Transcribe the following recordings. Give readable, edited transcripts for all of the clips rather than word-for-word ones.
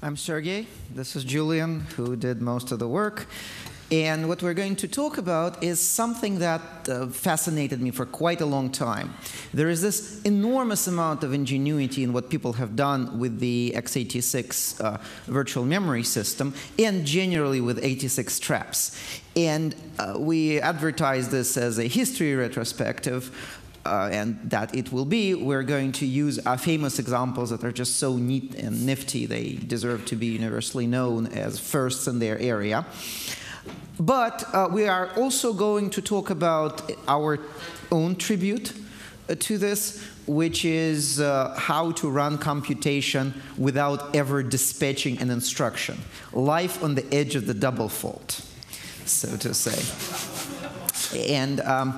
I'm Sergey. This is Julian, who did most of the work. And what we're going to talk about is something that fascinated me for quite a long time. There is this enormous amount of ingenuity in what people have done with the x86 virtual memory system, and generally with 86 traps. And we advertise this as a history retrospective. And that it will be. We're going to use our famous examples that are just so neat and nifty. They deserve to be universally known as firsts in their area. But we are also going to talk about our own tribute to this, which is how to run computation without ever dispatching an instruction. Life on the edge of the double fault, so to say. And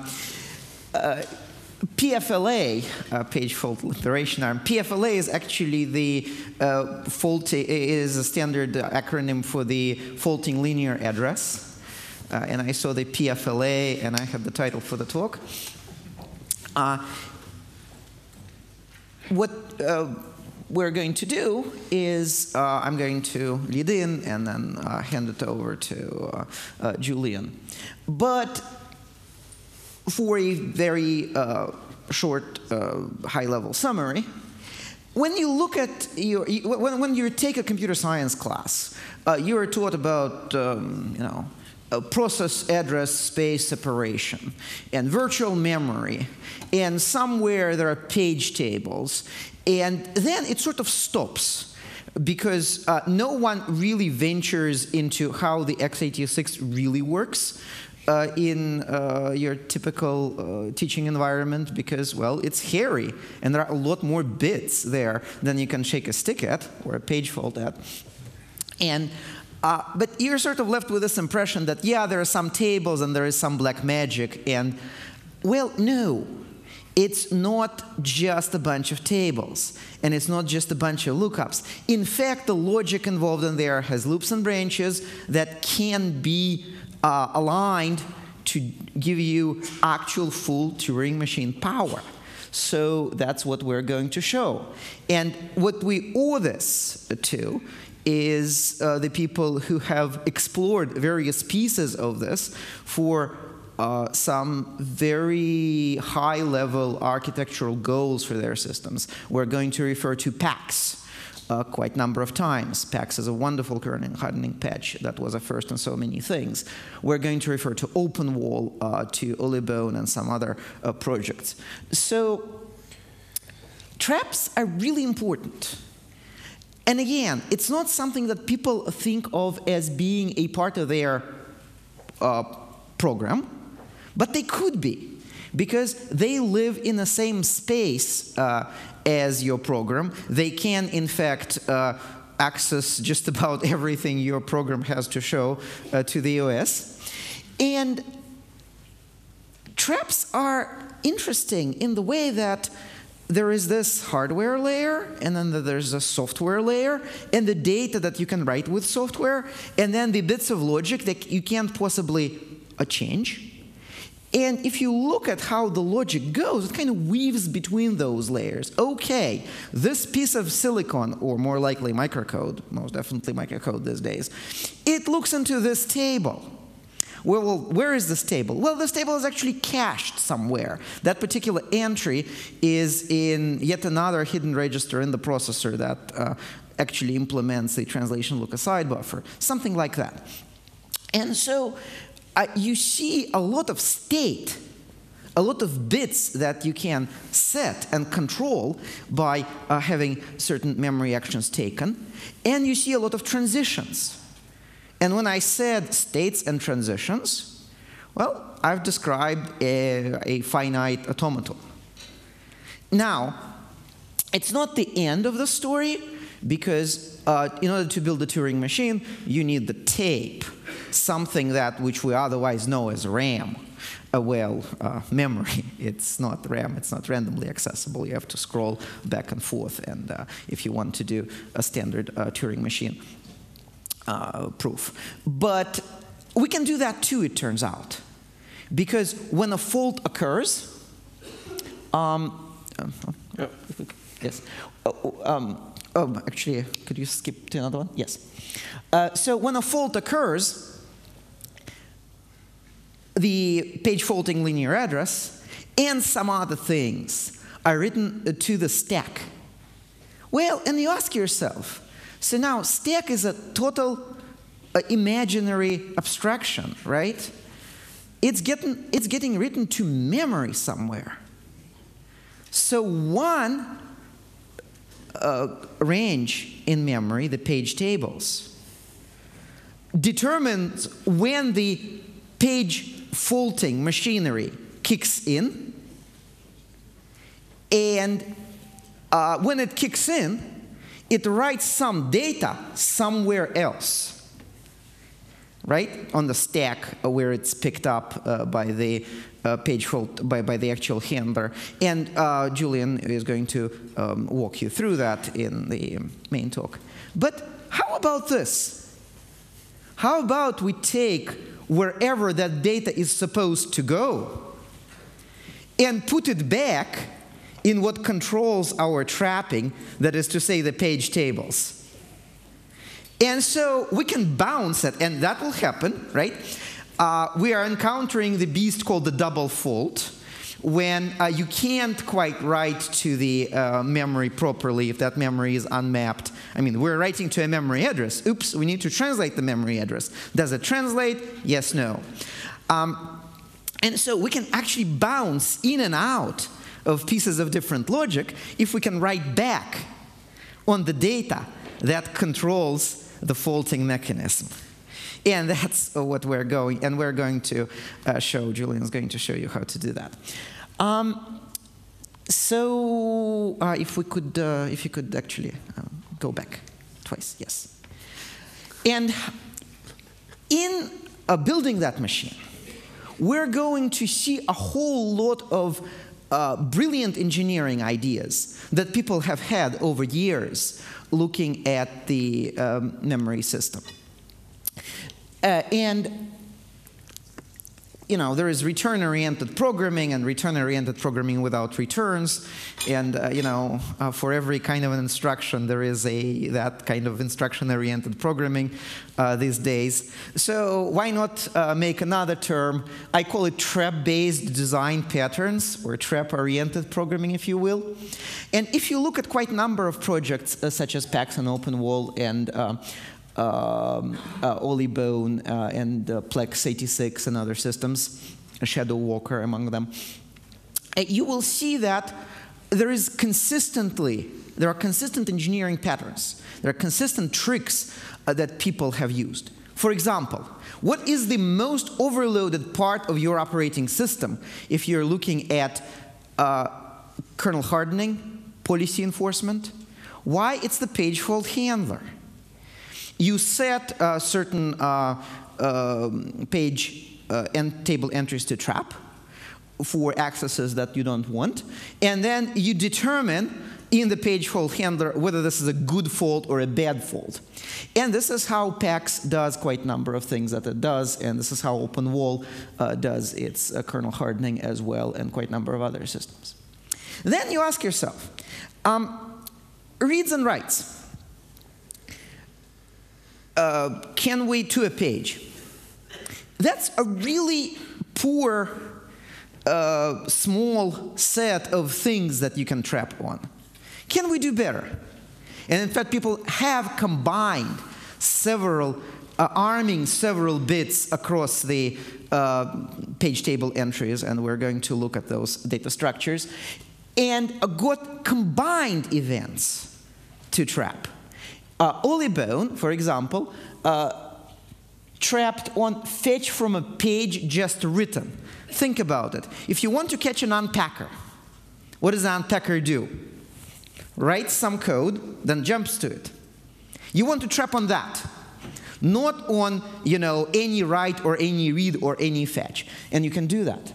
PFLA, page fault liberation arm. PFLA is actually the is a standard acronym for the faulting linear address. And I saw the PFLA, and I had the title for the talk. What we're going to do is I'm going to lead in and then hand it over to Julian. But for a very short, high-level summary, when you look at when you take a computer science class, you are taught about process address space separation and virtual memory, and somewhere there are page tables, and then it sort of stops, because no one really ventures into how the x86 really works in your typical teaching environment, because, well, it's hairy, and there are a lot more bits there than you can shake a stick at or a page fault at. And but you're sort of left with this impression that, yeah, there are some tables and there is some black magic, and, well, no. It's not just a bunch of tables, and it's not just a bunch of lookups. In fact, the logic involved in there has loops and branches that can be aligned to give you actual full Turing machine power. So that's what we're going to show. And what we owe this to is the people who have explored various pieces of this for some very high-level architectural goals for their systems. We're going to refer to PAX quite a number of times. PAX is a wonderful kernel hardening patch that was a first in so many things. We're going to refer to OpenWall, to Olibone, and some other projects. So traps are really important. And again, it's not something that people think of as being a part of their program, but they could be, because they live in the same space as your program. They can, in fact, access just about everything your program has to show to the OS. And traps are interesting in the way that there is this hardware layer, and then there's a software layer, and the data that you can write with software, and then the bits of logic that you can't possibly change. And if you look at how the logic goes, it kind of weaves between those layers. OK, this piece of silicon, or more likely microcode, most definitely microcode these days, it looks into this table. Well, where is this table? Well, this table is actually cached somewhere. That particular entry is in yet another hidden register in the processor that actually implements the translation look-aside buffer, something like that. And so you see a lot of state, a lot of bits that you can set and control by having certain memory actions taken. And you see a lot of transitions. And when I said states and transitions, well, I've described a finite automaton. Now, it's not the end of the story, because in order to build a Turing machine, you need the tape, something which we otherwise know as RAM. Memory. It's not RAM. It's not randomly accessible. You have to scroll back and forth, and if you want to do a standard Turing machine proof. But we can do that too, it turns out. Because when a fault occurs, yes, Oh, actually, could you skip to another one? Yes. So when a fault occurs, the page faulting linear address and some other things are written to the stack. Well, and you ask yourself, so now stack is a total imaginary abstraction, right? It's getting written to memory somewhere. So one range in memory, the page tables, determines when the page faulting machinery kicks in, and when it kicks in, it writes some data somewhere else, right, on the stack where it's picked up by the page fault, by the actual handler. And Julian is going to walk you through that in the main talk. But how about this? How about we take wherever that data is supposed to go and put it back in what controls our trapping, that is to say, the page tables. And so we can bounce it, and that will happen, right? We are encountering the beast called the double fault, when you can't quite write to the memory properly if that memory is unmapped. I mean, we're writing to a memory address. Oops, we need to translate the memory address. Does it translate? Yes, no. And so we can actually bounce in and out of pieces of different logic if we can write back on the data that controls the faulting mechanism. And that's what we're going, and we're going to show, Julian's going to show you how to do that. So if you could actually go back twice, yes. And in building that machine, we're going to see a whole lot of brilliant engineering ideas that people have had over years looking at the memory system. And you know, there is return-oriented programming and return-oriented programming without returns. And you know, for every kind of an instruction, there is that kind of instruction-oriented programming these days. So why not make another term? I call it trap-based design patterns, or trap-oriented programming, if you will. And if you look at quite a number of projects, such as Pax and OpenWall and Olibone and Plex 86 and other systems, Shadow Walker among them, you will see that there are consistent engineering patterns. There are consistent tricks that people have used. For example, what is the most overloaded part of your operating system if you're looking at kernel hardening, policy enforcement? Why? It's the page fault handler. You set certain page and table entries to trap for accesses that you don't want, and then you determine in the page fault handler whether this is a good fault or a bad fault. And this is how PAX does quite a number of things that it does, and this is how OpenWall does its kernel hardening as well, and quite a number of other systems. Then you ask yourself, reads and writes. Can we to a page? That's a really poor, small set of things that you can trap on. Can we do better? And in fact, people have combined arming several bits across the page table entries, and we're going to look at those data structures, and got combined events to trap. Olibone, for example, trapped on fetch from a page just written. Think about it. If you want to catch an unpacker, what does an unpacker do? Writes some code, then jumps to it. You want to trap on that, not on, you know, any write or any read or any fetch. And you can do that.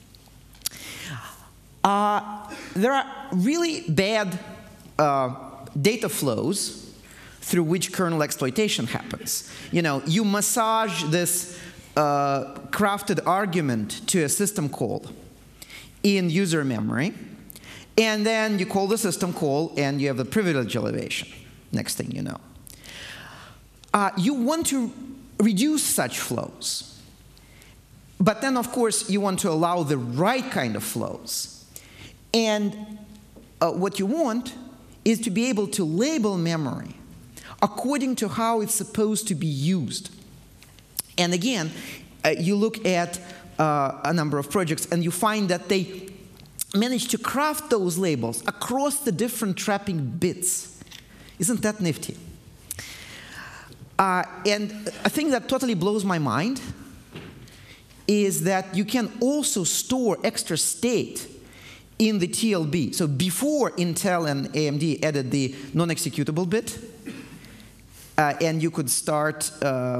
There are really bad data flows through which kernel exploitation happens. You know, you massage this crafted argument to a system call in user memory, and then you call the system call, and you have the privilege elevation. next thing you know. You want to reduce such flows. But then, of course, you want to allow the right kind of flows. And what you want is to be able to label memory according to how it's supposed to be used. And again, you look at a number of projects, and you find that they manage to craft those labels across the different trapping bits. Isn't that nifty? And a thing that totally blows my mind is that you can also store extra state in the TLB. So before Intel and AMD added the non-executable bit, and you could start,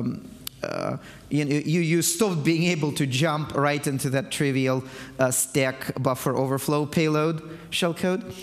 you stopped being able to jump right into that trivial stack buffer overflow payload shellcode.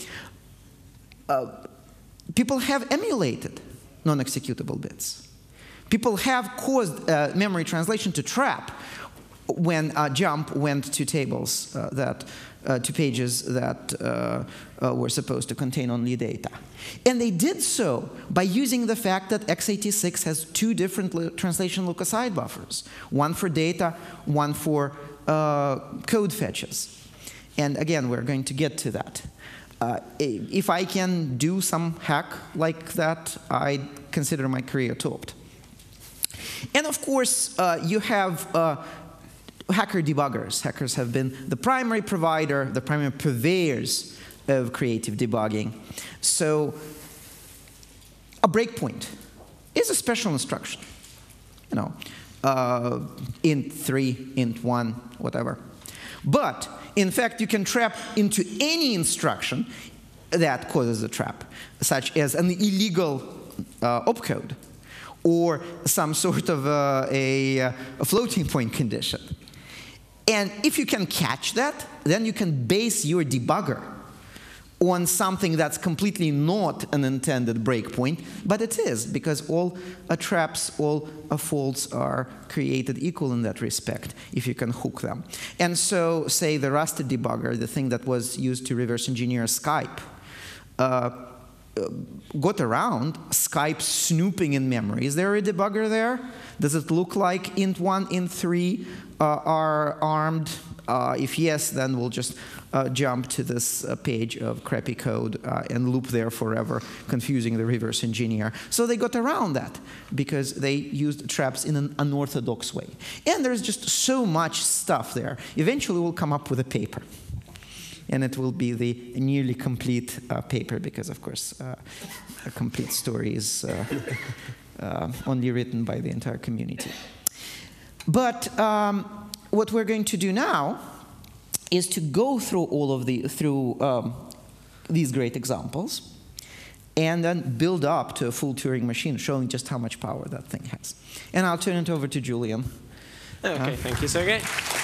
People have emulated non-executable bits. People have caused memory translation to trap when jump went to tables to pages that were supposed to contain only data. And they did so by using the fact that x86 has two different translation look-aside buffers, one for data, one for code fetches. And again, we're going to get to that. If I can do some hack like that, I consider my career topped. And of course, you have hacker debuggers. Hackers have been the primary provider, the primary purveyors of creative debugging. So a breakpoint is a special instruction. You know, int 3, int 1, whatever. But in fact, you can trap into any instruction that causes a trap, such as an illegal opcode or some sort of a floating point condition. And if you can catch that, then you can base your debugger on something that's completely not an intended breakpoint, but it is, because all traps, all faults are created equal in that respect if you can hook them. And so, say, the Rusted debugger, the thing that was used to reverse engineer Skype, got around Skype snooping in memory. Is there a debugger there? Does it look like int 1, int 3 are armed? If yes, then we'll just jump to this page of crappy code and loop there forever, confusing the reverse engineer. So they got around that because they used traps in an unorthodox way. And there's just so much stuff there. Eventually, we'll come up with a paper. And it will be the nearly complete paper because, of course, a complete story is only written by the entire community. But what we're going to do now is to go through all of these great examples and then build up to a full Turing machine, showing just how much power that thing has. And I'll turn it over to Julian. OK, thank you, Sergey.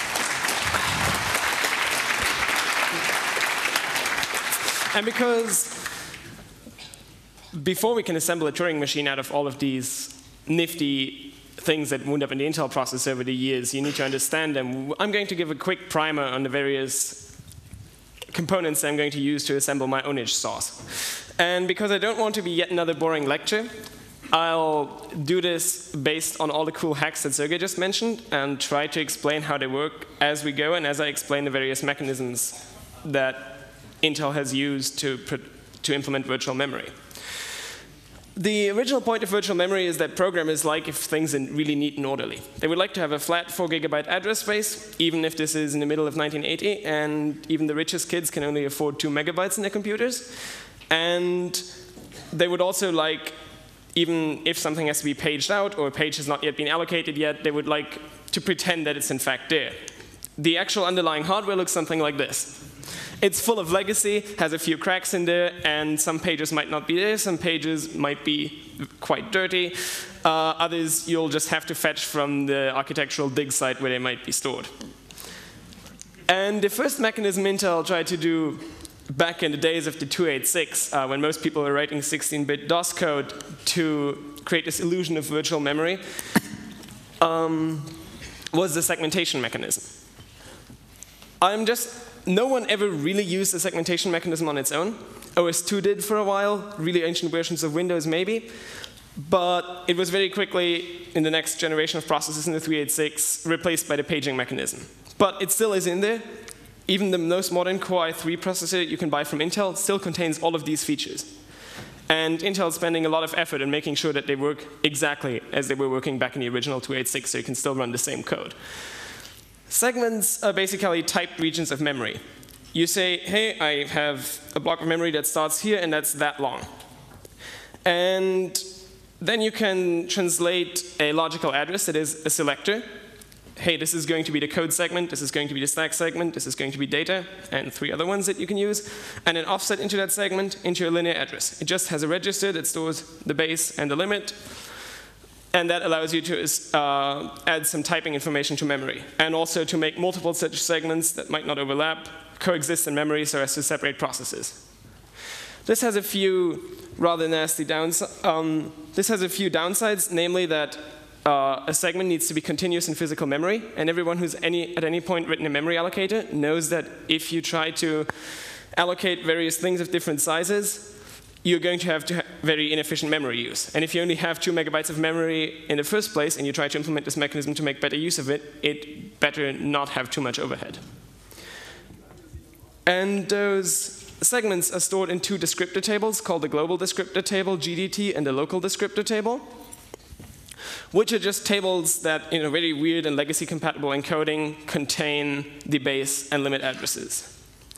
And because before we can assemble a Turing machine out of all of these nifty things that wound up in the Intel processor over the years, you need to understand them. I'm going to give a quick primer on the various components I'm going to use to assemble my own sauce. And because I don't want to be yet another boring lecture, I'll do this based on all the cool hacks that Sergey just mentioned and try to explain how they work as we go and as I explain the various mechanisms that Intel has used to implement virtual memory. The original point of virtual memory is that programmers like if things are really neat and orderly. They would like to have a flat 4 GB address space, even if this is in the middle of 1980, and even the richest kids can only afford 2 megabytes in their computers. And they would also like, even if something has to be paged out or a page has not yet been allocated yet, they would like to pretend that it's in fact there. The actual underlying hardware looks something like this. It's full of legacy, has a few cracks in there, and some pages might not be there, some pages might be quite dirty. Others you'll just have to fetch from the architectural dig site where they might be stored. And the first mechanism Intel tried to do back in the days of the 286, when most people were writing 16-bit DOS code to create this illusion of virtual memory, was the segmentation mechanism. I'm just no one ever really used a segmentation mechanism on its own. OS/2 did for a while, really ancient versions of Windows maybe. But it was very quickly, in the next generation of processors in the 386, replaced by the paging mechanism. But it still is in there. Even the most modern Core i3 processor you can buy from Intel still contains all of these features. And Intel is spending a lot of effort in making sure that they work exactly as they were working back in the original 286, so you can still run the same code. Segments are basically typed regions of memory. You say, hey, I have a block of memory that starts here, and that's that long. And then you can translate a logical address that is a selector. Hey, this is going to be the code segment, this is going to be the stack segment, this is going to be data, and 3 other ones that you can use, and then offset into that segment into a linear address. It just has a register that stores the base and the limit, and that allows you to add some typing information to memory, and also to make multiple such segments that might not overlap, coexist in memory so as to separate processes. This has a few rather nasty downsides. This has a few downsides, namely that a segment needs to be continuous in physical memory, and everyone who's at any point written a memory allocator knows that if you try to allocate various things of different sizes, you're going to have very inefficient memory use. And if you only have 2 megabytes of memory in the first place, and you try to implement this mechanism to make better use of it, it better not have too much overhead. And those segments are stored in 2 descriptor tables called the global descriptor table, GDT, and the local descriptor table, which are just tables that, in a very weird and legacy-compatible encoding, contain the base and limit addresses.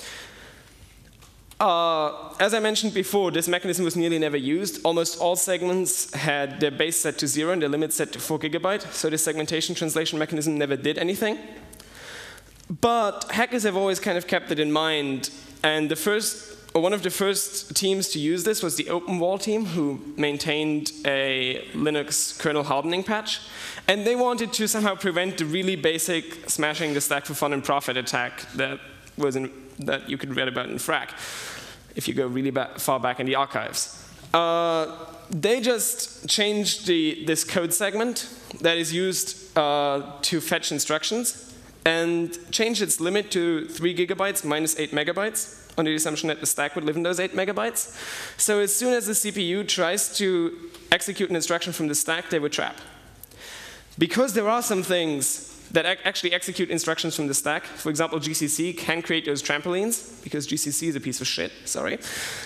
As I mentioned before, this mechanism was nearly never used. Almost all segments had their base set to 0 and their limit set to 4 GB, so the segmentation translation mechanism never did anything. But hackers have always kind of kept it in mind, and one of the first teams to use this was the OpenWall team, who maintained a Linux kernel hardening patch. And they wanted to somehow prevent the really basic smashing the stack for fun and profit attack that you could read about in Frack, if you go really far back in the archives. They just changed this code segment that is used to fetch instructions, and changed its limit to 3 GB minus 8 megabytes, on the assumption that the stack would live in those 8 megabytes. So as soon as the CPU tries to execute an instruction from the stack, they would trap. Because there are some things that actually execute instructions from the stack, for example, GCC can create those trampolines, because GCC is a piece of shit, sorry.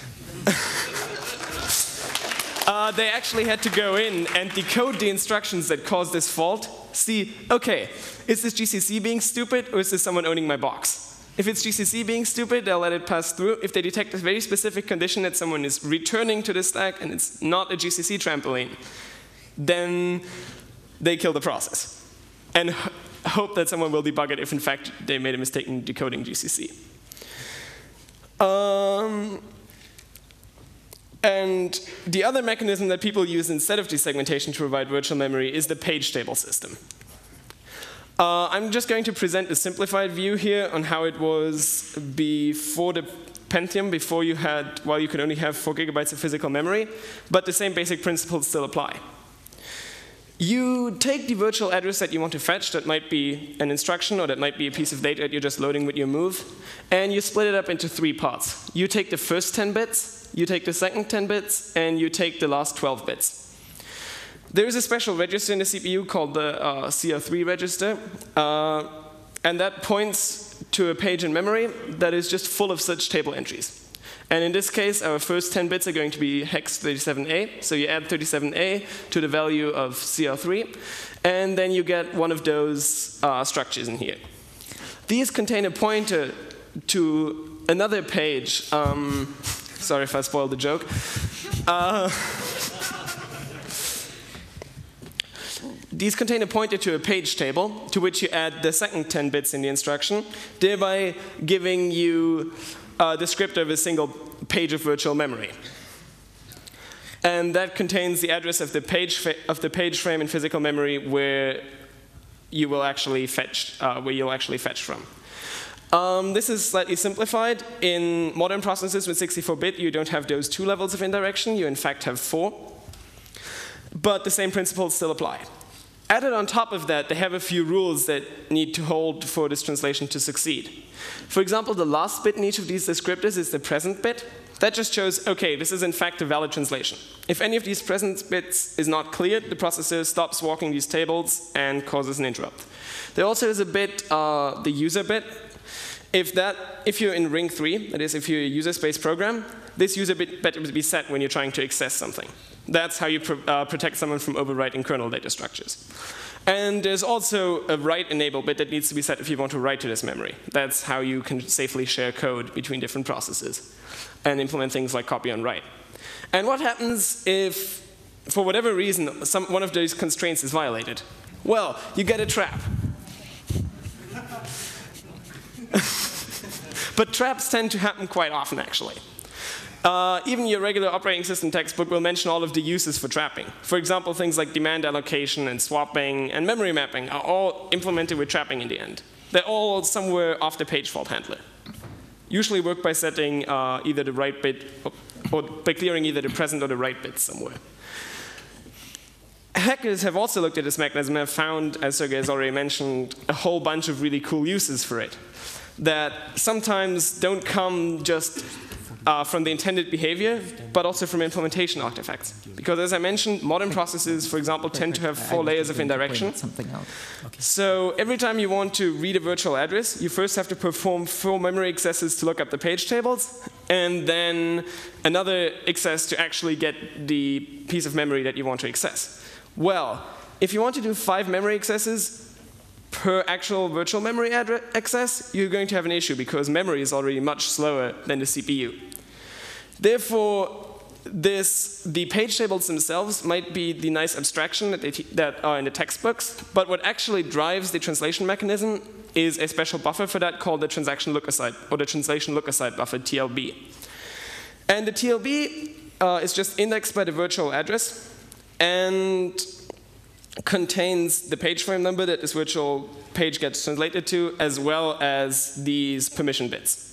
They actually had to go in and decode the instructions that caused this fault, see, okay, is this GCC being stupid, or is this someone owning my box? If it's GCC being stupid, they'll let it pass through. If they detect a very specific condition that someone is returning to the stack and it's not a GCC trampoline, then they kill the process and hope that someone will debug it if in fact they made a mistake in decoding GCC. And the other mechanism that people use instead of desegmentation to provide virtual memory is the page table system. I'm just going to present a simplified view here on how it was before the Pentium, while you could only have 4 GB of physical memory, but the same basic principles still apply. You take the virtual address that you want to fetch, that might be an instruction or that might be a piece of data that you're just loading with your move, and you split it up into 3 parts. You take the first 10 bits, you take the second 10 bits, and you take the last 12 bits. There is a special register in the CPU called the CR3 register, and that points to a page in memory that is just full of such table entries. And in this case, our first 10 bits are going to be hex 37A, so you add 37A to the value of CR3, and then you get one of those structures in here. These contain a pointer to another page. Sorry if I spoiled the joke. These contain a pointer to a page table, to which you add the second 10 bits in the instruction, thereby giving you a descriptor of a single page of virtual memory. And that contains the address of the page frame in physical memory where you'll actually fetch from. This is slightly simplified. In modern processors with 64-bit, you don't have those 2 levels of indirection. You, in fact, have 4. But the same principles still apply. Added on top of that, they have a few rules that need to hold for this translation to succeed. For example, the last bit in each of these descriptors is the present bit. That just shows, okay, this is in fact a valid translation. If any of these present bits is not cleared, the processor stops walking these tables and causes an interrupt. There also is a bit, the user bit. If you're in ring 3, that is, if you're a user space program, this user bit better be set when you're trying to access something. That's how you protect someone from overwriting kernel data structures. And there's also a write enable bit that needs to be set if you want to write to this memory. That's how you can safely share code between different processes and implement things like copy on write. And what happens if, for whatever reason, one of those constraints is violated? Well, you get a trap. But traps tend to happen quite often, actually. Even your regular operating system textbook will mention all of the uses for trapping. For example, things like demand allocation and swapping and memory mapping are all implemented with trapping in the end. They're all somewhere off the page fault handler. Usually work by setting either the write bit or by clearing either the present or the write bits somewhere. Hackers have also looked at this mechanism and have found, as Sergey has already mentioned, a whole bunch of really cool uses for it that sometimes don't come just from the intended behavior, but also from implementation artifacts. Because as I mentioned, modern processes, for example, tend to have 4 layers of indirection. So every time you want to read a virtual address, you first have to perform 4 memory accesses to look up the page tables, and then another access to actually get the piece of memory that you want to access. Well, if you want to do 5 memory accesses per actual virtual memory access, you're going to have an issue because memory is already much slower than the CPU. Therefore, the page tables themselves might be the nice abstraction that are in the textbooks, but what actually drives the translation mechanism is a special buffer for that called the transaction look-aside, or the translation look-aside buffer, TLB. And the TLB is just indexed by the virtual address and contains the page frame number that this virtual page gets translated to, as well as these permission bits.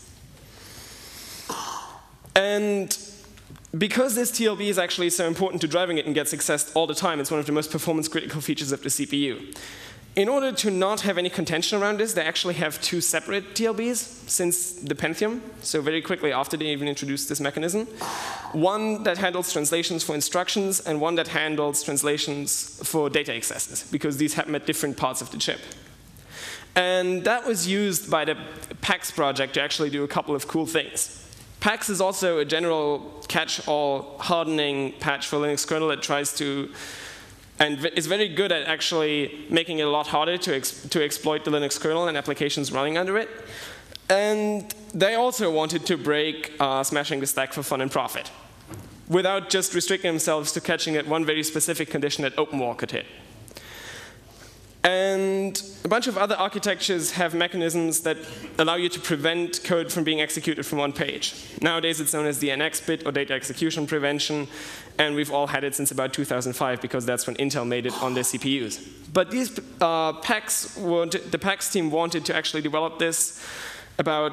And because this TLB is actually so important to driving it and gets accessed all the time, it's one of the most performance-critical features of the CPU. In order to not have any contention around this, they actually have 2 separate TLBs since the Pentium, so very quickly after they even introduced this mechanism. One that handles translations for instructions, and one that handles translations for data accesses, because these happen at different parts of the chip. And that was used by the PAX project to actually do a couple of cool things. PAX is also a general catch-all hardening patch for Linux kernel that tries to, and is very good at actually making it a lot harder to exploit the Linux kernel and applications running under it. And they also wanted to break smashing the stack for fun and profit, without just restricting themselves to catching that one very specific condition that OpenWall could hit. And a bunch of other architectures have mechanisms that allow you to prevent code from being executed from one page. Nowadays it's known as the NX bit, or data execution prevention, and we've all had it since about 2005 because that's when Intel made it on their CPUs. But these the PAX team wanted to actually develop this about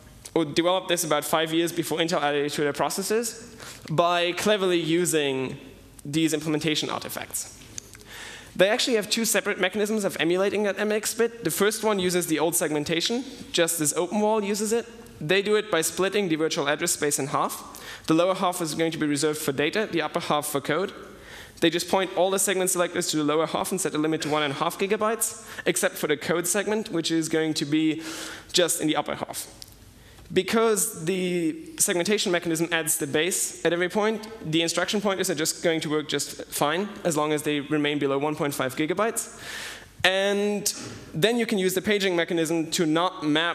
5 years before Intel added it to their processors by cleverly using these implementation artifacts. They actually have 2 separate mechanisms of emulating that MX bit. The first one uses the old segmentation, just as OpenWall uses it. They do it by splitting the virtual address space in half. The lower half is going to be reserved for data, the upper half for code. They just point all the segment selectors to the lower half and set the limit to 1.5 gigabytes, except for the code segment, which is going to be just in the upper half. Because the segmentation mechanism adds the base at every point, the instruction pointers are just going to work just fine as long as they remain below 1.5 gigabytes. And then you can use the paging mechanism to not map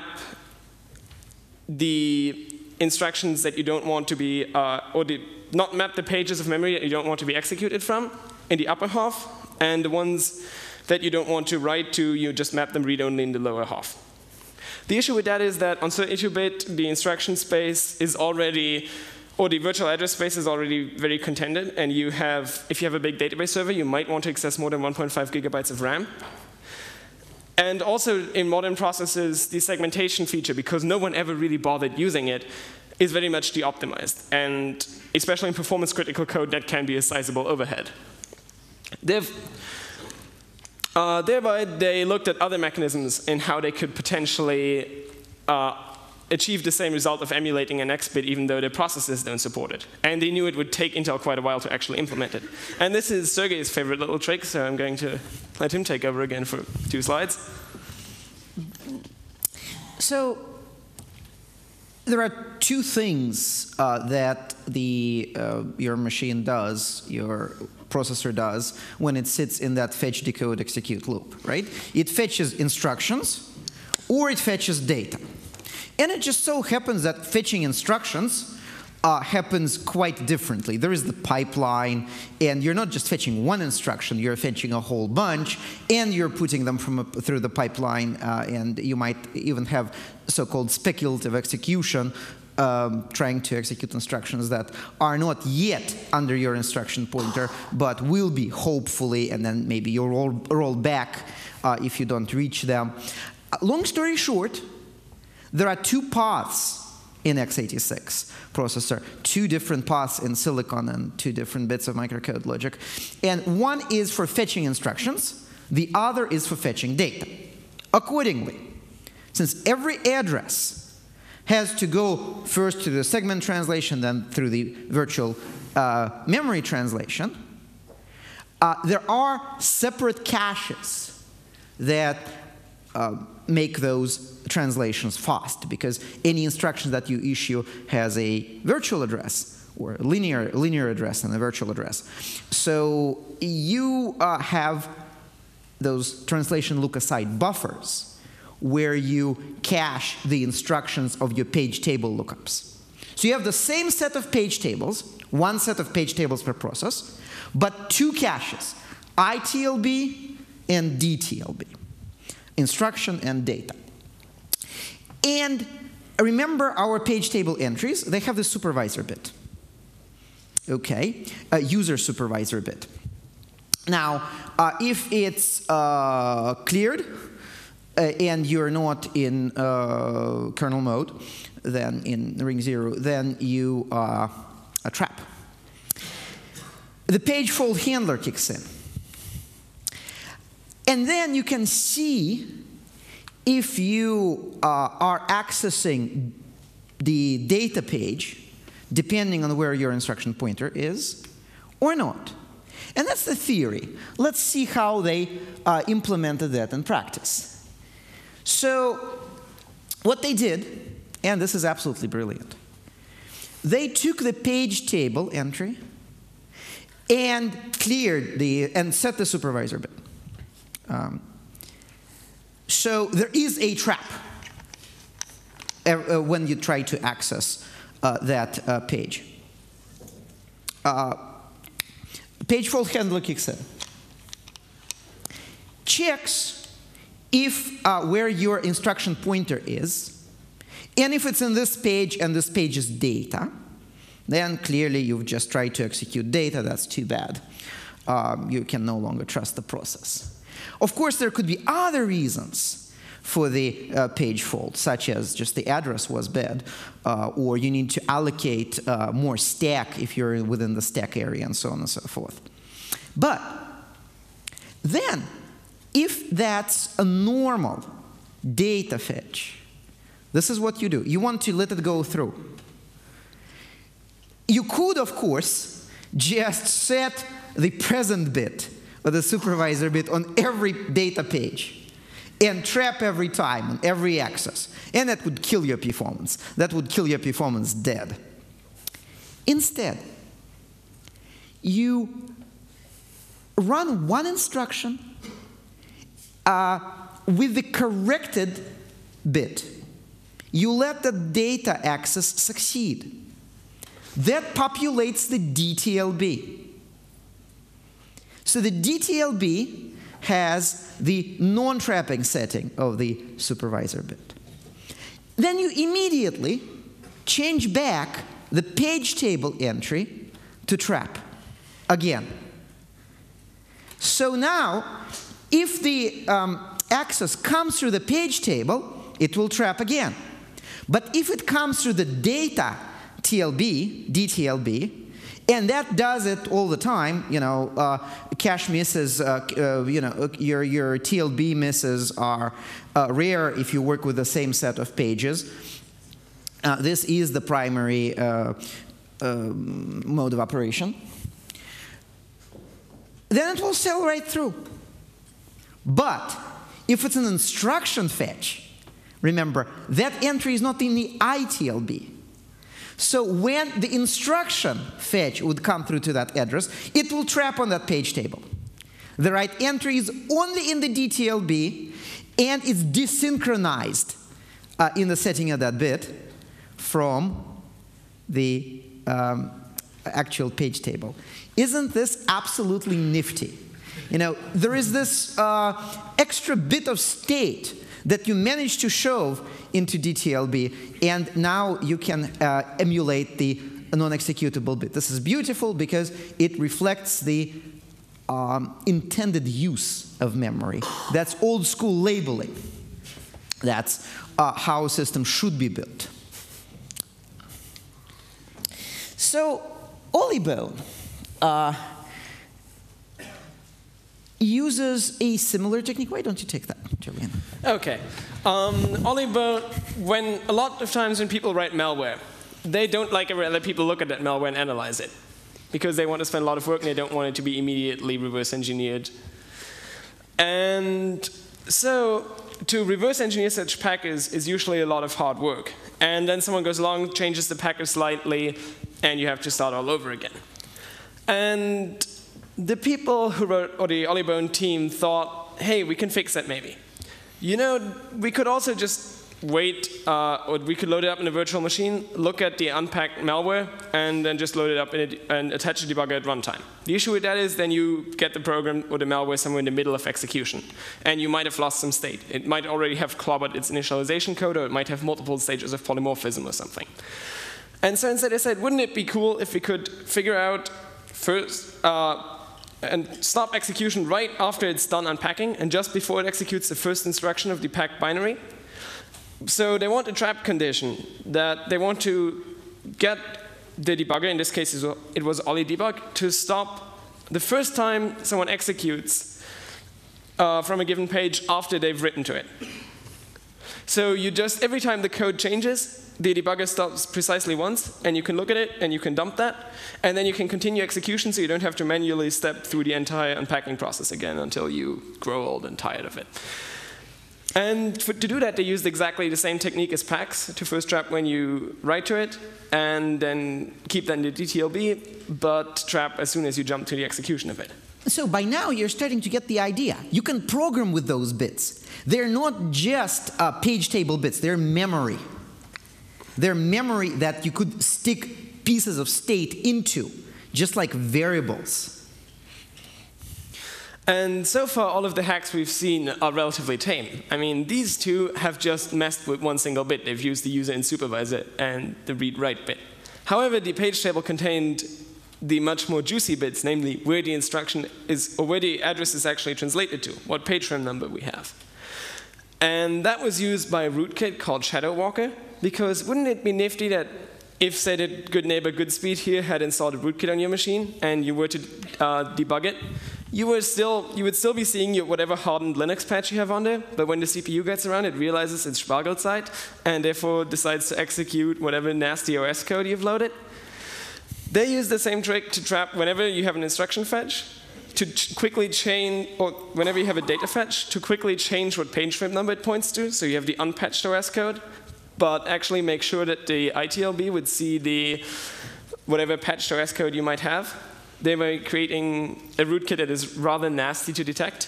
the instructions that you don't want to be, not map the pages of memory that you don't want to be executed from in the upper half, and the ones that you don't want to write to, you just map them read-only in the lower half. The issue with that is that on 32-bit, the instruction space is already, or the virtual address space is already very contended, and you have, if you have a big database server, you might want to access more than 1.5 gigabytes of RAM. And also in modern processors, the segmentation feature, because no one ever really bothered using it, is very much de-optimized. And especially in performance-critical code, that can be a sizable overhead. Thereby, they looked at other mechanisms in how they could potentially achieve the same result of emulating an X bit even though their processors don't support it. And they knew it would take Intel quite a while to actually implement it. And this is Sergey's favorite little trick, so I'm going to let him take over again for 2 slides. So there are 2 things that your machine does, your processor does, when it sits in that fetch, decode, execute loop, right? It fetches instructions, or it fetches data. And it just so happens that fetching instructions happens quite differently. There is the pipeline, and you're not just fetching one instruction, you're fetching a whole bunch, and you're putting them through the pipeline, and you might even have so-called speculative execution, trying to execute instructions that are not yet under your instruction pointer, but will be, hopefully, and then maybe you'll roll back if you don't reach them. Long story short, there are 2 paths in x86 processor, 2 different paths in silicon and 2 different bits of microcode logic. And one is for fetching instructions, the other is for fetching data. Accordingly, since every address has to go first to the segment translation, then through the virtual memory translation, there are separate caches that make those translations fast, because any instruction that you issue has a virtual address or a linear address and a virtual address. So you have those translation look-aside buffers where you cache the instructions of your page table lookups. So you have the same set of page tables, 1 set of page tables per process, but 2 caches, ITLB and DTLB. Instruction and data. And remember our page table entries, they have the supervisor bit. Okay, a user supervisor bit. Now, if it's cleared and you're not in kernel mode, then in ring 0, then you a trap. The page fault handler kicks in. And then you can see if you are accessing the data page, depending on where your instruction pointer is, or not. And that's the theory. Let's see how they implemented that in practice. So what they did, and this is absolutely brilliant, they took the page table entry and cleared and set the supervisor bit. So there is a trap when you try to access that page. Page fault handler kicks in. Checks if where your instruction pointer is, and if it's in this page and this page is data, then clearly you've just tried to execute data. That's too bad. You can no longer trust the process. Of course, there could be other reasons for the page fault, such as just the address was bad, or you need to allocate more stack if you're within the stack area, and so on and so forth. But then, if that's a normal data fetch, this is what you do. You want to let it go through. You could, of course, just set the present bit or the supervisor bit on every data page and trap every time on every access. And that would kill your performance. That would kill your performance dead. Instead, you run one instruction with the corrected bit. You let the data access succeed. That populates the DTLB. So the DTLB has the non-trapping setting of the supervisor bit. Then you immediately change back the page table entry to trap again. So now, if the access comes through the page table, it will trap again. But if it comes through the data TLB, DTLB, And that does it all the time. Cache misses, your TLB misses are rare if you work with the same set of pages. This is the primary mode of operation. Then it will sail right through. But if it's an instruction fetch, remember, that entry is not in the ITLB. So when the instruction fetch would come through to that address, it will trap on that page table. The right entry is only in the DTLB, and it's desynchronized in the setting of that bit from the actual page table. Isn't this absolutely nifty? There is this extra bit of state that you manage to shove into DTLB, and now you can emulate the non-executable bit. This is beautiful because it reflects the intended use of memory. That's old school labeling. That's how a system should be built. So Olibone uses a similar technique. Why don't you take that, Julian? Okay. Olibone, when a lot of times when people write malware, they don't like it when other people look at that malware and analyze it, because they want to spend a lot of work and they don't want it to be immediately reverse engineered. And so to reverse engineer such package is usually a lot of hard work. And then someone goes along, changes the package slightly, and you have to start all over again. And the people who wrote, or the Olibone team thought, hey, we can fix that maybe. We could also just wait, or we could load it up in a virtual machine, look at the unpacked malware, and then just load it up and attach a debugger at runtime. The issue with that is then you get the program or the malware somewhere in the middle of execution, and you might have lost some state. It might already have clobbered its initialization code, or it might have multiple stages of polymorphism or something. And so instead I said, wouldn't it be cool if we could figure out first, and stop execution right after it's done unpacking, and just before it executes the first instruction of the packed binary? So they want a trap condition that they want to get the debugger, in this case it was OliDebug, to stop the first time someone executes from a given page after they've written to it. So you just, every time the code changes, the debugger stops precisely once, and you can look at it, and you can dump that, and then you can continue execution so you don't have to manually step through the entire unpacking process again until you grow old and tired of it. And to do that, they used exactly the same technique as PAX to first trap when you write to it, and then keep that in the DTLB, but trap as soon as you jump to the execution of it. So by now, you're starting to get the idea. You can program with those bits. They're not just page table bits, they're memory. They're memory that you could stick pieces of state into, just like variables. And so far, all of the hacks we've seen are relatively tame. I mean, these two have just messed with one single bit. They've used the user and supervisor and the read-write bit. However, the page table contained the much more juicy bits, namely where the instruction is, or where the address is actually translated to, what page frame number we have. And that was used by a rootkit called Shadowwalker, because wouldn't it be nifty that if, say, that good neighbor Goodspeed here had installed a rootkit on your machine and you were to debug it, you would still be seeing your whatever hardened Linux patch you have on there, but when the CPU gets around, it realizes it's Spargelzeit and therefore decides to execute whatever nasty OS code you've loaded. They use the same trick to trap whenever you have an instruction fetch, to quickly change, or whenever you have a data fetch, to quickly change what page frame number it points to, so you have the unpatched OS code, but actually make sure that the ITLB would see the whatever patched OS code you might have. They were creating a rootkit that is rather nasty to detect.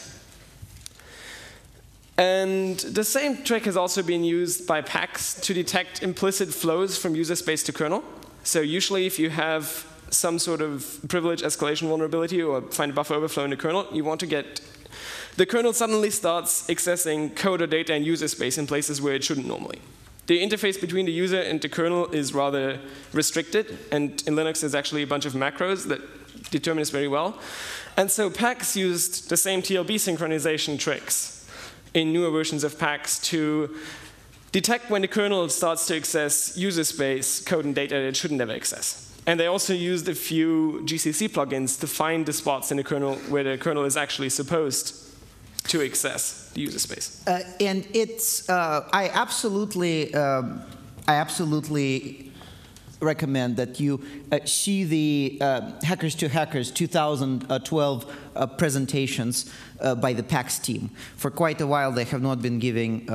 And the same trick has also been used by PAX to detect implicit flows from user space to kernel. So usually if you have some sort of privilege escalation vulnerability or find a buffer overflow in the kernel, you want to get the kernel suddenly starts accessing code or data in user space in places where it shouldn't normally. The interface between the user and the kernel is rather restricted, and in Linux there's actually a bunch of macros that determine this very well. And so PAX used the same TLB synchronization tricks in newer versions of PAX to detect when the kernel starts to access user space, code, and data that it shouldn't ever access. And they also used a few GCC plugins to find the spots in the kernel where the kernel is actually supposed to access the user space. And it's, I absolutely recommend that you see the Hackers to Hackers 2012 presentations by the PAX team. For quite a while, they have not been giving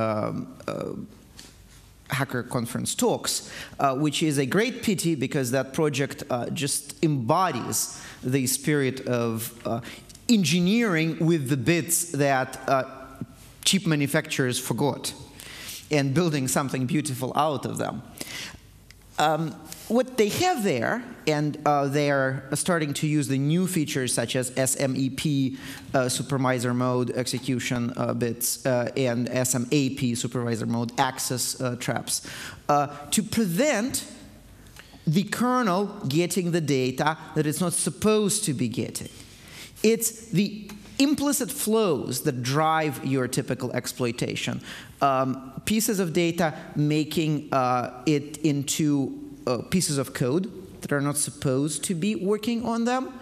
Hacker Conference talks, which is a great pity because that project just embodies the spirit of engineering with the bits that chip manufacturers forgot and building something beautiful out of them. What they have there, and they are starting to use the new features such as SMEP, supervisor mode execution bits, and SMAP, supervisor mode access traps, to prevent the kernel getting the data that it's not supposed to be getting. It's the implicit flows that drive your typical exploitation. Pieces of data making it into pieces of code that are not supposed to be working on them.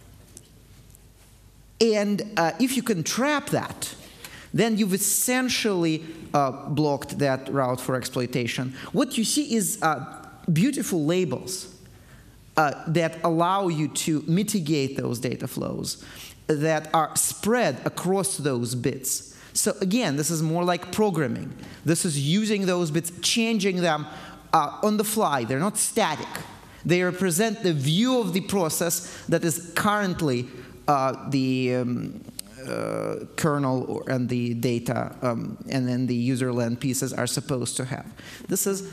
And if you can trap that, then you've essentially blocked that route for exploitation. What you see is beautiful labels that allow you to mitigate those data flows that are spread across those bits. So again, this is more like programming. This is using those bits, changing them on the fly. They're not static. They represent the view of the process that is currently the kernel and the data and then the userland pieces are supposed to have. This is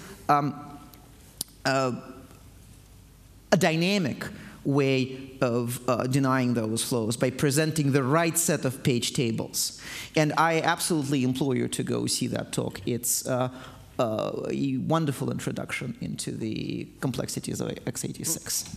a dynamic way of denying those flows by presenting the right set of page tables. And I absolutely implore you to go see that talk. It's a wonderful introduction into the complexities of x86.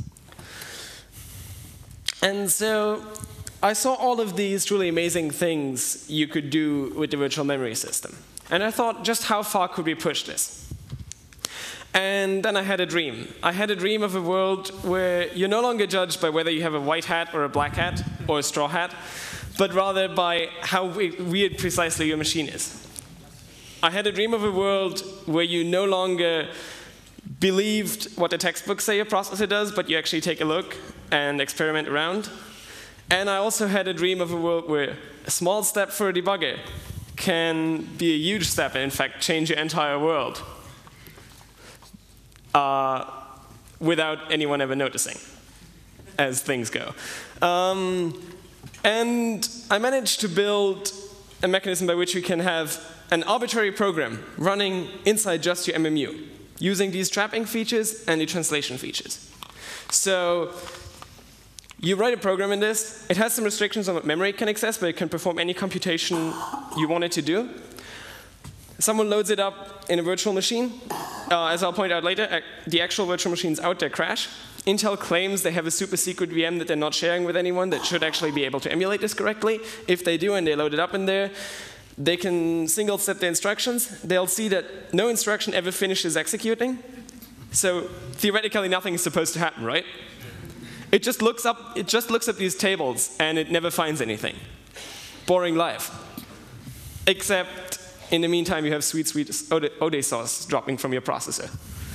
And so I saw all of these truly amazing things you could do with the virtual memory system. And I thought, just how far could we push this? And then I had a dream. I had a dream of a world where you're no longer judged by whether you have a white hat or a black hat or a straw hat, but rather by how weird precisely your machine is. I had a dream of a world where you no longer believed what the textbooks say your processor does, but you actually take a look and experiment around. And I also had a dream of a world where a small step for a debugger can be a huge step and, in fact, change your entire world without anyone ever noticing, as things go. And I managed to build a mechanism by which we can have an arbitrary program running inside just your MMU, using these trapping features and the translation features. So you write a program in this. It has some restrictions on what memory it can access, but it can perform any computation you want it to do. Someone loads it up in a virtual machine. As I'll point out later, the actual virtual machines out there crash. Intel claims they have a super secret VM that they're not sharing with anyone that should actually be able to emulate this correctly. If they do and they load it up in there, they can single step the instructions. They'll see that no instruction ever finishes executing. So theoretically, nothing is supposed to happen, right? It just looks up these tables and it never finds anything. Boring life. Except in the meantime, you have sweet, sweet Ode sauce dropping from your processor.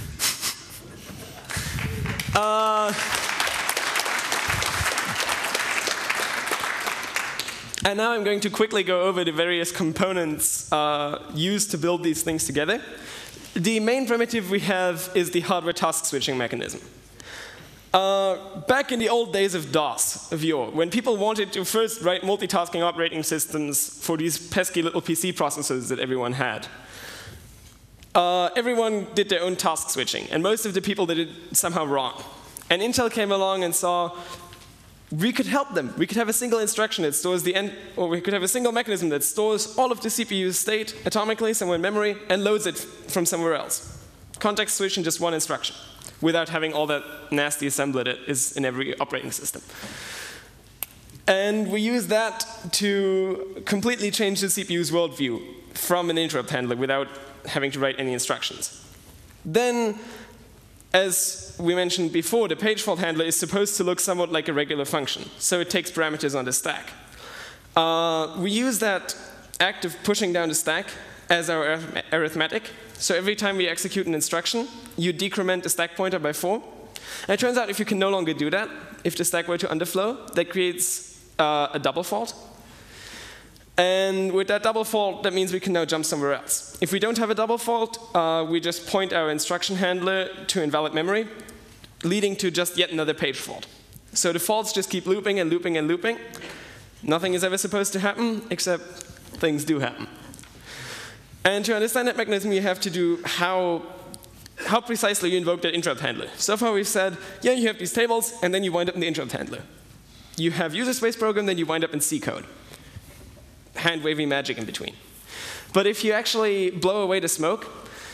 And now I'm going to quickly go over the various components used to build these things together. The main primitive we have is the hardware task switching mechanism. Back in the old days of DOS, of yore, when people wanted to first write multitasking operating systems for these pesky little PC processors that everyone had, everyone did their own task switching, and most of the people did it somehow wrong. And Intel came along and saw we could help them. We could have a single instruction that stores the end, or we could have a single mechanism that stores all of the CPU's state atomically somewhere in memory and loads it from somewhere else. Context switch in just one instruction, without having all that nasty assembly that is in every operating system. And we use that to completely change the CPU's worldview from an interrupt handler without having to write any instructions. Then as we mentioned before, the page fault handler is supposed to look somewhat like a regular function. So it takes parameters on the stack. We use that act of pushing down the stack as our arithmetic. So every time we execute an instruction, you decrement the stack pointer by 4. And it turns out if you can no longer do that, if the stack were to underflow, that creates a double fault. And with that double fault, that means we can now jump somewhere else. If we don't have a double fault, we just point our instruction handler to invalid memory, leading to just yet another page fault. So the faults just keep looping and looping and looping. Nothing is ever supposed to happen, except things do happen. And to understand that mechanism, you have to do how precisely you invoke that interrupt handler. So far we've said, yeah, you have these tables, and then you wind up in the interrupt handler. You have user space program, then you wind up in C code. Hand-wavy magic in between. But if you actually blow away the smoke,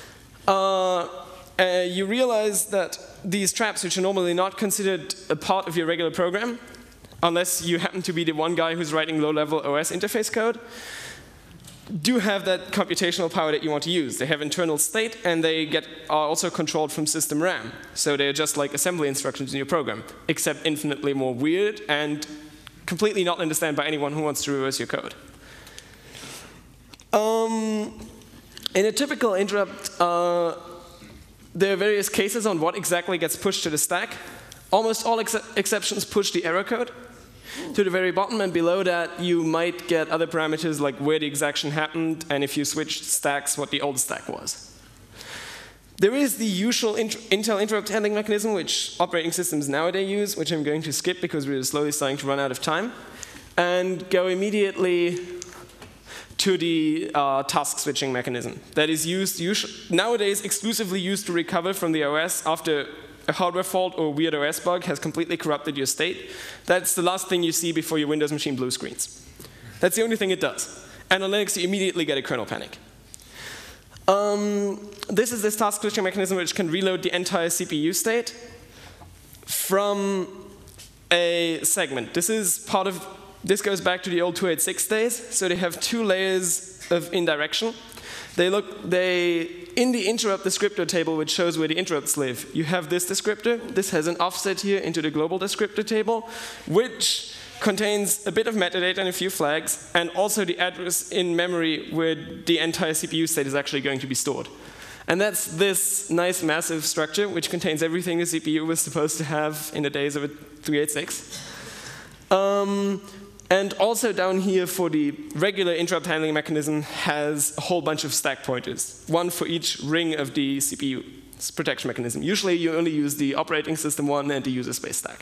you realize that these traps, which are normally not considered a part of your regular program, unless you happen to be the one guy who's writing low-level OS interface code, do have that computational power that you want to use. They have internal state, and they are also controlled from system RAM. So they're just like assembly instructions in your program, except infinitely more weird and completely not understood by anyone who wants to reverse your code. In a typical interrupt, there are various cases on what exactly gets pushed to the stack. Almost all exceptions push the error code to the very bottom, and below that you might get other parameters like where the exaction happened, and if you switched stacks, what the old stack was. There is the usual Intel interrupt handling mechanism, which operating systems nowadays use, which I'm going to skip because we're slowly starting to run out of time, and go immediately to the task switching mechanism that is used nowadays exclusively used to recover from the OS after a hardware fault or weird OS bug has completely corrupted your state. That's the last thing you see before your Windows machine blue screens. That's the only thing it does. And on Linux, you immediately get a kernel panic. This is this task switching mechanism which can reload the entire CPU state from a segment. This goes back to the old 286 days. So they have 2 layers of indirection. In the interrupt descriptor table, which shows where the interrupts live, you have this descriptor. This has an offset here into the global descriptor table, which contains a bit of metadata and a few flags, and also the address in memory where the entire CPU state is actually going to be stored. And that's this nice massive structure, which contains everything the CPU was supposed to have in the days of a 386. And also down here for the regular interrupt handling mechanism has a whole bunch of stack pointers, one for each ring of the CPU protection mechanism. Usually you only use the operating system one and the user space stack.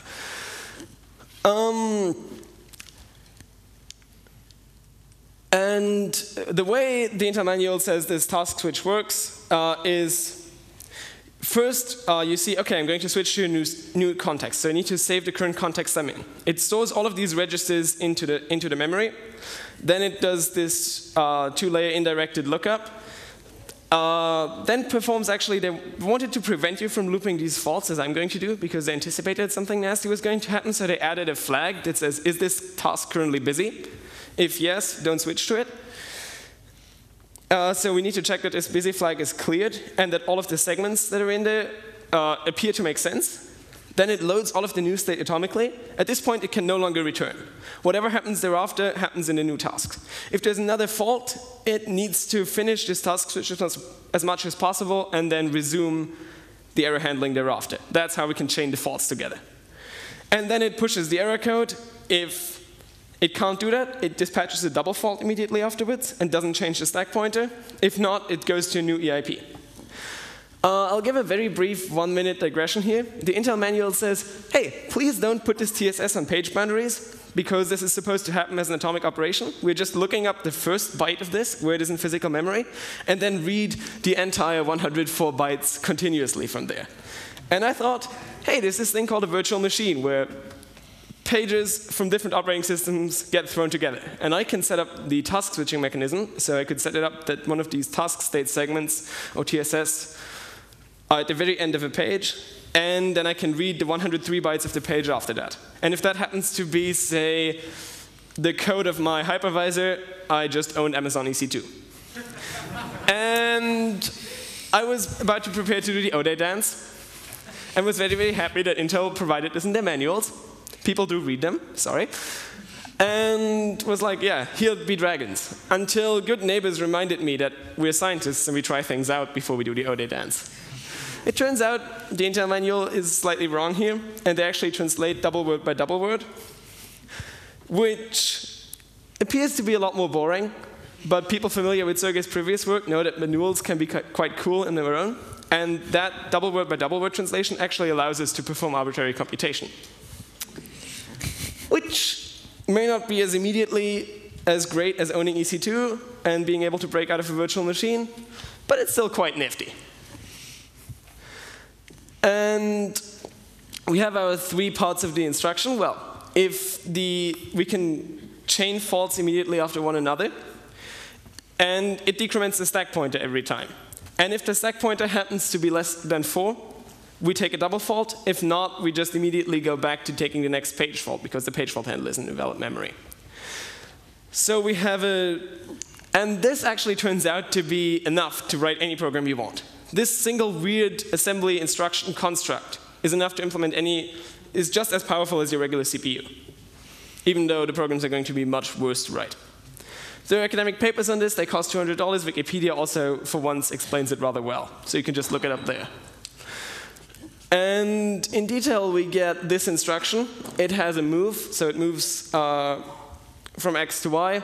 And the way the Intel manual says this task switch works is first, you see, OK, I'm going to switch to a new context. So I need to save the current context I'm in. It stores all of these registers into the memory. Then it does this 2-layer indirected lookup. Then performs actually, they wanted to prevent you from looping these faults, as I'm going to do, because they anticipated something nasty was going to happen. So they added a flag that says, is this task currently busy? If yes, don't switch to it. So we need to check that this busy flag is cleared and that all of the segments that are in there appear to make sense. Then it loads all of the new state atomically. At this point, it can no longer return. Whatever happens thereafter happens in the new tasks. If there's another fault, it needs to finish this task switch as much as possible and then resume the error handling thereafter. That's how we can chain the faults together. And then it pushes the error code. If it can't do that, it dispatches a double fault immediately afterwards and doesn't change the stack pointer. If not, it goes to a new EIP. I'll give a very brief 1-minute digression here. The Intel manual says, hey, please don't put this TSS on page boundaries, because this is supposed to happen as an atomic operation. We're just looking up the first byte of this, where it is in physical memory, and then read the entire 104 bytes continuously from there. And I thought, hey, there's this thing called a virtual machine, where pages from different operating systems get thrown together. And I can set up the task switching mechanism, so I could set it up that one of these task state segments, or TSS, are at the very end of a page, and then I can read the 103 bytes of the page after that. And if that happens to be, say, the code of my hypervisor, I just own Amazon EC2. And I was about to prepare to do the O-Day dance, and was very, very happy that Intel provided this in their manuals. People do read them, sorry. And was like, yeah, here be dragons. Until good neighbors reminded me that we're scientists and we try things out before we do the O-Day dance. It turns out the Intel manual is slightly wrong here, and they actually translate double word by double word, which appears to be a lot more boring, but people familiar with Sergey's previous work know that manuals can be quite cool in their own, and that double word by double word translation actually allows us to perform arbitrary computation, which may not be as immediately as great as owning EC2 and being able to break out of a virtual machine, but it's still quite nifty. And we have our 3 parts of the instruction. Well, if we can chain faults immediately after one another, and it decrements the stack pointer every time. And if the stack pointer happens to be less than 4, we take a double fault. If not, we just immediately go back to taking the next page fault, because the page fault handler isn't in valid memory. So we have and this actually turns out to be enough to write any program you want. This single weird assembly instruction construct is enough to implement is just as powerful as your regular CPU, even though the programs are going to be much worse to write. There are academic papers on this. They cost $200. Wikipedia also, for once, explains it rather well, so you can just look it up there. And in detail, we get this instruction. It has a move, so it moves from X to Y.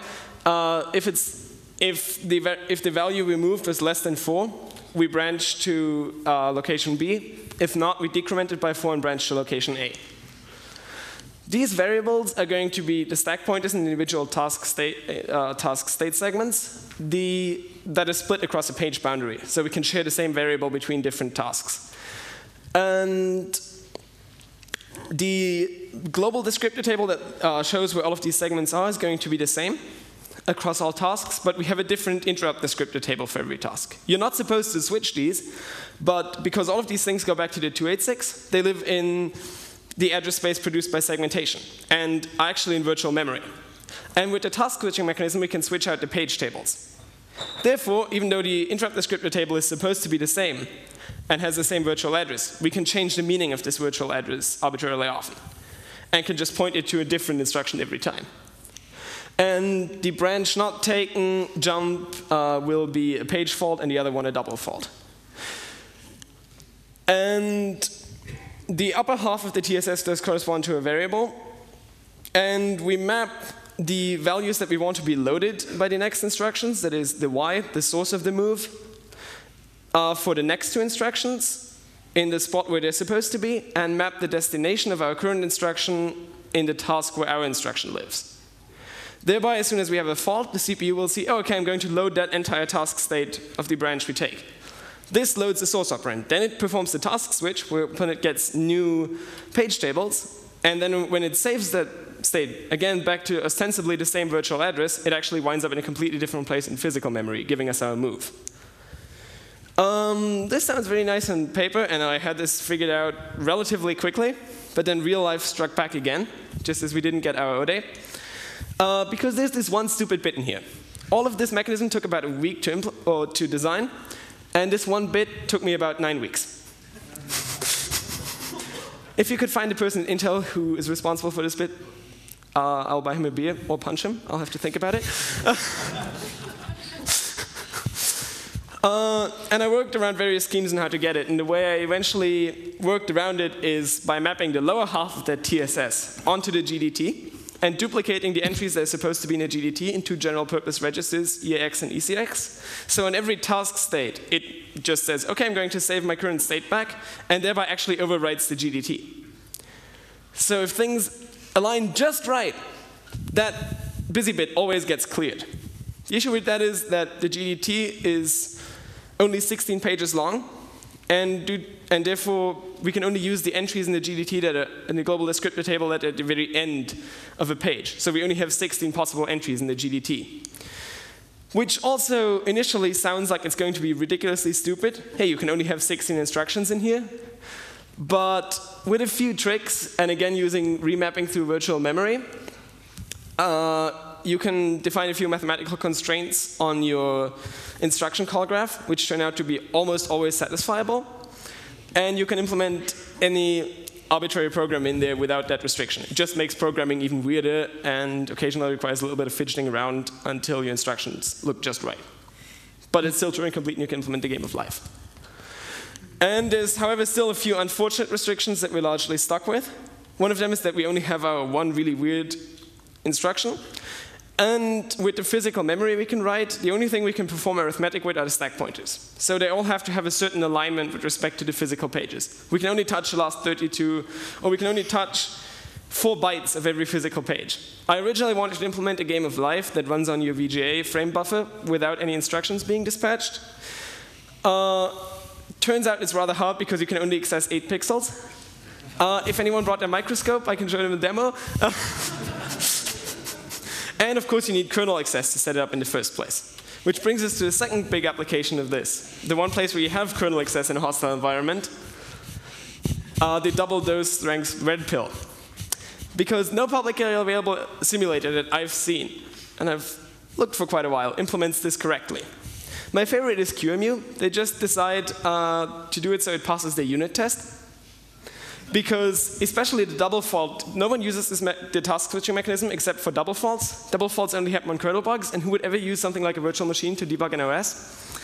If the value we moved was less than 4, we branch to location B. If not, we decrement it by 4 and branch to location A. These variables are going to be the stack pointers in the individual task state segments that is split across a page boundary, so we can share the same variable between different tasks. And the global descriptor table that shows where all of these segments are is going to be the same across all tasks, but we have a different interrupt descriptor table for every task. You're not supposed to switch these, but because all of these things go back to the 286, they live in the address space produced by segmentation, and are actually in virtual memory. And with the task switching mechanism, we can switch out the page tables. Therefore, even though the interrupt descriptor table is supposed to be the same, and has the same virtual address, we can change the meaning of this virtual address arbitrarily often, and can just point it to a different instruction every time. And the branch not taken jump will be a page fault, and the other one a double fault. And the upper half of the TSS does correspond to a variable, and we map the values that we want to be loaded by the next instructions, that is the Y, the source of the move, for the next 2 instructions in the spot where they're supposed to be, and map the destination of our current instruction in the task where our instruction lives. Thereby, as soon as we have a fault, the CPU will see, oh, okay, I'm going to load that entire task state of the branch we take. This loads the source operand. Then it performs the task switch when it gets new page tables, and then when it saves that state, again, back to ostensibly the same virtual address, it actually winds up in a completely different place in physical memory, giving us our move. This sounds very nice on paper, and I had this figured out relatively quickly, but then real life struck back again, just as we didn't get our O-Day. Because there's this one stupid bit in here. All of this mechanism took about a week to design, and this one bit took me about 9 weeks. If you could find a person at Intel who is responsible for this bit, I'll buy him a beer or punch him. I'll have to think about it. And I worked around various schemes on how to get it, and the way I eventually worked around it is by mapping the lower half of that TSS onto the GDT, and duplicating the entries that are supposed to be in a GDT into general purpose registers, EAX and ECX. So in every task state, it just says, okay, I'm going to save my current state back, and thereby actually overwrites the GDT. So if things align just right, that busy bit always gets cleared. The issue with that is that the GDT is only 16 pages long, and therefore we can only use the entries in the GDT that are in the global descriptor table that are at the very end of a page. So we only have 16 possible entries in the GDT. Which also initially sounds like it's going to be ridiculously stupid. Hey, you can only have 16 instructions in here. But with a few tricks, and again using remapping through virtual memory, you can define a few mathematical constraints on your instruction call graph, which turn out to be almost always satisfiable. And you can implement any arbitrary program in there without that restriction. It just makes programming even weirder and occasionally requires a little bit of fidgeting around until your instructions look just right. But it's still Turing complete and you can implement the game of life. And there's, however, still a few unfortunate restrictions that we're largely stuck with. One of them is that we only have our one really weird instruction. And with the physical memory we can write, the only thing we can perform arithmetic with are the stack pointers. So they all have to have a certain alignment with respect to the physical pages. We can only touch the last 32, or we can only touch 4 bytes of every physical page. I originally wanted to implement a game of life that runs on your VGA frame buffer without any instructions being dispatched. Turns out it's rather hard because you can only access 8 pixels. If anyone brought their microscope, I can show them a demo. And of course, you need kernel access to set it up in the first place. Which brings us to the second big application of this. The one place where you have kernel access in a hostile environment, the double dose strength red pill. Because no publicly available simulator that I've seen, and I've looked for quite a while, implements this correctly. My favorite is QEMU. They just decide to do it so it passes the unit test. Because especially the double fault, no one uses the task switching mechanism except for double faults. Double faults only happen on kernel bugs, and who would ever use something like a virtual machine to debug an OS?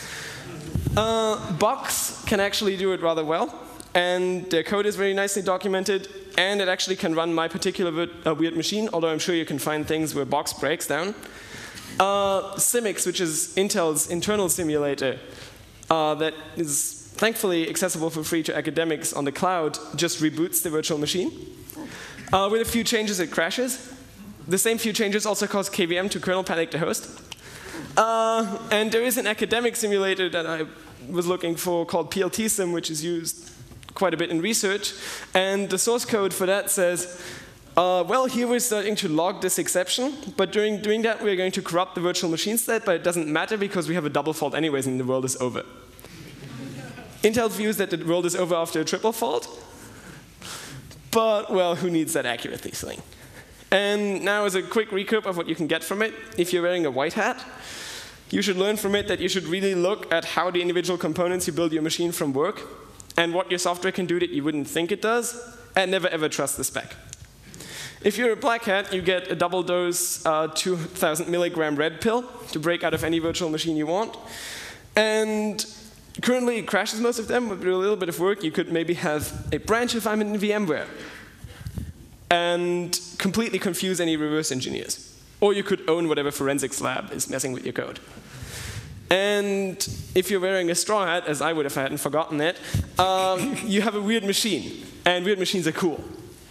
Box can actually do it rather well, and their code is very nicely documented, and it actually can run my particular weird machine, although I'm sure you can find things where Box breaks down. Symix, which is Intel's internal simulator, that is thankfully accessible for free to academics on the cloud, just reboots the virtual machine. With a few changes, it crashes. The same few changes also cause KVM to kernel panic the host. And there is an academic simulator that I was looking for called PLTSim, which is used quite a bit in research. And the source code for that says, well, here we're starting to log this exception, but during doing that, we're going to corrupt the virtual machine state, but it doesn't matter because we have a double fault anyways and the world is over. Intel's view is that the world is over after a triple fault. But, well, who needs that accurately thing? And now as a quick recap of what you can get from it, if you're wearing a white hat, you should learn from it that you should really look at how the individual components you build your machine from work, and what your software can do that you wouldn't think it does, and never ever trust the spec. If you're a black hat, you get a double dose 2,000 milligram red pill to break out of any virtual machine you want. And currently, it crashes most of them, but with a little bit of work, you could maybe have a branch environment in VMware and completely confuse any reverse engineers. Or you could own whatever forensics lab is messing with your code. And if you're wearing a straw hat, as I would if I hadn't forgotten it, you have a weird machine. And weird machines are cool.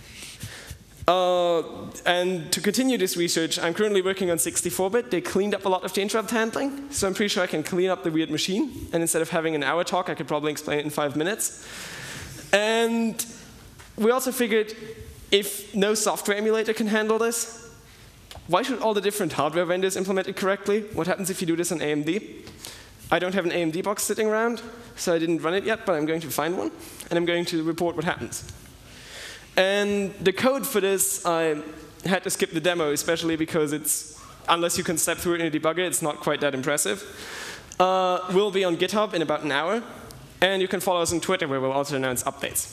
And to continue this research, I'm currently working on 64-bit. They cleaned up a lot of the interrupt handling, so I'm pretty sure I can clean up the weird machine. And instead of having an hour talk, I could probably explain it in 5 minutes. And we also figured, if no software emulator can handle this, why should all the different hardware vendors implement it correctly? What happens if you do this on AMD? I don't have an AMD box sitting around, so I didn't run it yet, but I'm going to find one, and I'm going to report what happens. And the code for this, I had to skip the demo, especially because it's, unless you can step through it in a debugger, it's not quite that impressive. We'll be on GitHub in about an hour, and you can follow us on Twitter, where we'll also announce updates.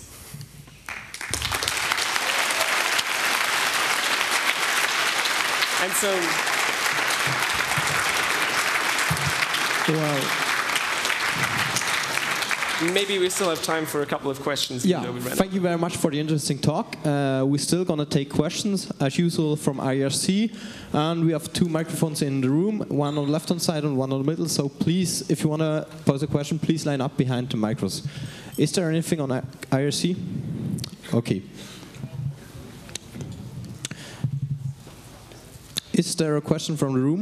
And so, wow. Maybe we still have time for a couple of questions. Yeah, thank you very much for the interesting talk. We're still going to take questions, as usual, from IRC. And we have 2 microphones in the room, one on the left-hand side and one on the middle. So please, if you want to pose a question, please line up behind the micros. Is there anything on IRC? OK. Is there a question from the room?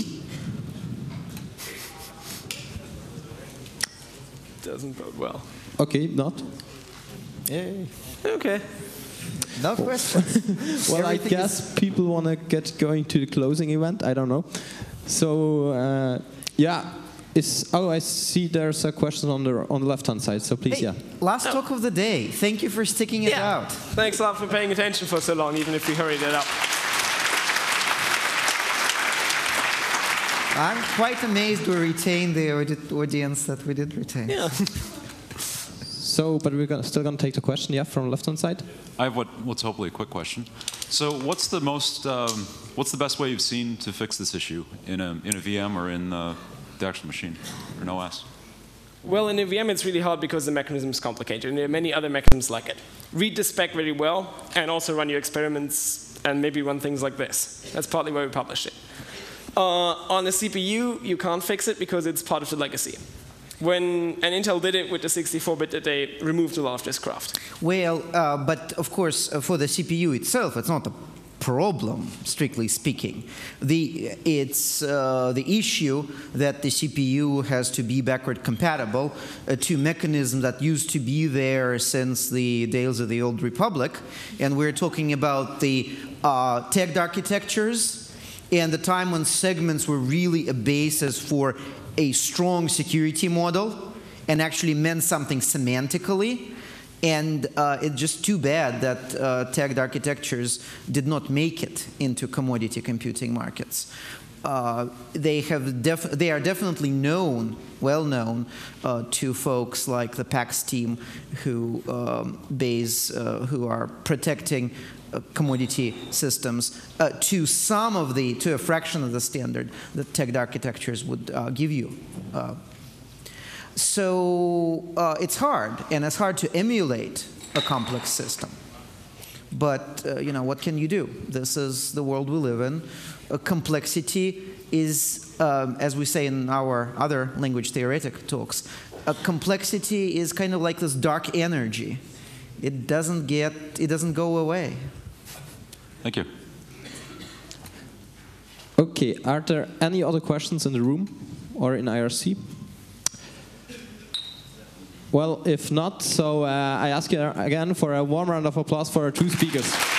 Doesn't bode well. OK, not? Yay. OK. No questions. Well, I guess people want to get going to the closing event. I don't know. So, yeah. Oh, I see there's a question on the left-hand side. So please, hey, yeah. Last talk of the day. Thank you for sticking it out. Thanks a lot for paying attention for so long, even if we hurried it up. I'm quite amazed we retained the audience that we did retain. Yeah. So, but we're still going to take the question, yeah, from left-hand side. I have what's hopefully a quick question. So, what's the best way you've seen to fix this issue in a VM or in the actual machine or an OS? Well, in a VM, it's really hard because the mechanism is complicated, and there are many other mechanisms like it. Read the spec very well, and also run your experiments, and maybe run things like this. That's partly why we published it. On a CPU, you can't fix it because it's part of the legacy. When Intel did it with the 64-bit, they removed a lot of this craft. Well, but of course, for the CPU itself, it's not a problem, strictly speaking. It's the issue that the CPU has to be backward compatible to mechanisms that used to be there since the days of the old Republic. And we're talking about the tagged architectures and the time when segments were really a basis for a strong security model and actually meant something semantically. And it's just too bad that tagged architectures did not make it into commodity computing markets. They are definitely well known to folks like the PAX team who are protecting commodity systems to a fraction of the standard that tagged architectures would give you. So it's hard, and it's hard to emulate a complex system. But what can you do? This is the world we live in. Complexity is, as we say in our other language theoretic talks, complexity is kind of like this dark energy. It doesn't go away. Thank you. Okay, are there any other questions in the room or in IRC? Well, if not, so I ask you again for a warm round of applause for our two speakers.